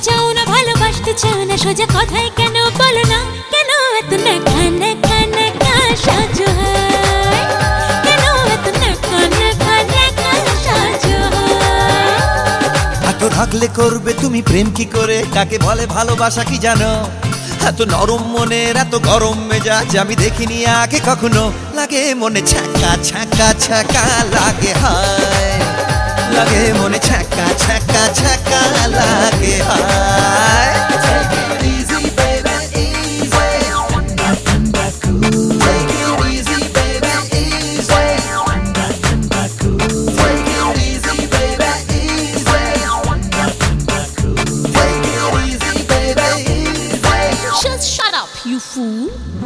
চাও না ভালোবাসতে চাও না সোজা কথায় কেন বলো না কেন এত নেকা নেকা নেকা সাজো হয় কেন এত নেকা নেকা নেকা সাজো হয় এত রাগলে করবে তুমি প্রেম কি করে কাকে বলে ভালোবাসা কি জানো এত নরম মনের এত গরম মেজাজ আমি দেখিনি আগে কখনো লাগে মনে ছ্যাঁকা ছ্যাঁকা ছ্যাঁকা লাগে হায় লাগে মনে ছ্যাঁকা ছ্যাঁকা ছ্যাঁকা লাগে হায় Just shut up, you fool.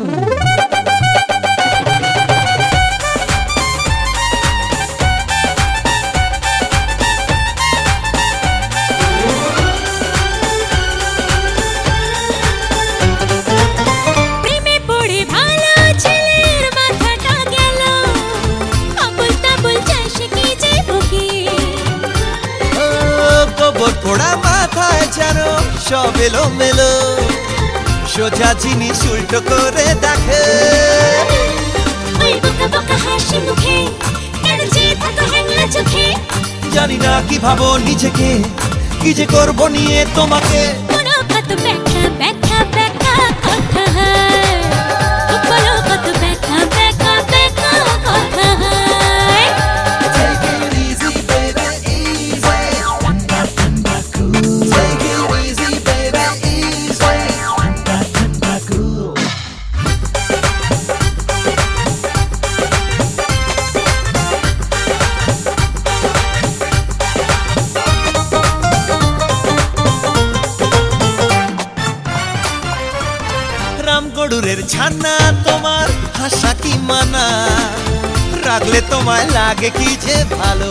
প্রেমে পড়ে ভালো ছেলের মাথাটা গেল আবুল তাবুল চাষে কি যে ভুগি গোবর পোড়া মাথায় যেন সব এলো মেলো সোজা জিনিস উল্টো করে দেখে ওই বোকা বোকা হাসি মুখে কেন যে থাকো হ্যাংলা চোখে জানি না কি ভাবো নিজেকে কি যে করবো নিয়ে তোমাকে কোনো কত ব্যাখ্যা ব্যাখ্যা ব্যাখ্যা কথা হয় বলো কত ব্যাখ্যা ব্যাখ্যা ব্যাখ্যা কথা হয় রামগড়ুরের ছানা তোমার হাসা কি মানা রাগলে তোমায় লাগে কি যে ভালো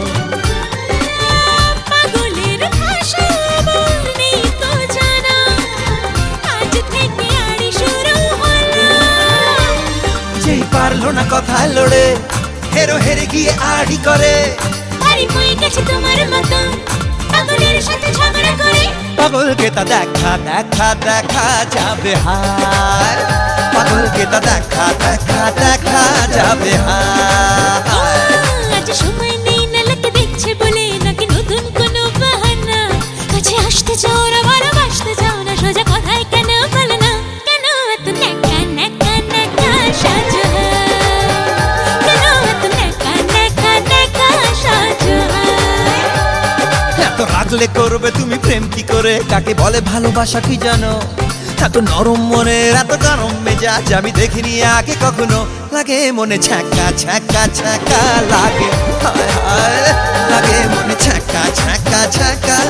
পাগলের ভাষা আমার নেই তো জানা আজ থেকে আড়ি শুরু হলো যেই পারলো না কথায় লড়ে হেরো হেরে গিয়ে আড়ি করে বাড়ি হয়ে গেছে তোমার মতো পাগলের সাথে ঝগড়া করে পাগলকে তা দেখা দেখা দেখা যাবে হায় পাগলকে তা দেখা দেখা দেখা যাবে হায় আজ সময় নেই না লোকে দেখছে বলে নাকি নতুন কোনো বাহানা কাছে আসতে চাও না ভালোবাসতে চাও না সোজা কথায় কেন বলো না কেন এত নেকা নেকা নেকা সাজো হয় কেন এত নেকা নেকা নেকা সাজো হয় এত রাগলে করবে তুমি প্রেম কি করে কাকে বলে ভালোবাসা কি জানো এত নরম মনের এত গরম মেজাজ আমি দেখিনি আগে কখনো লাগে মনে ছ্যাঁকা ছ্যাঁকা ছ্যাঁকা লাগে হায় হায় লাগে মনে ছ্যাঁকা ছ্যাঁকা ছ্যাঁকা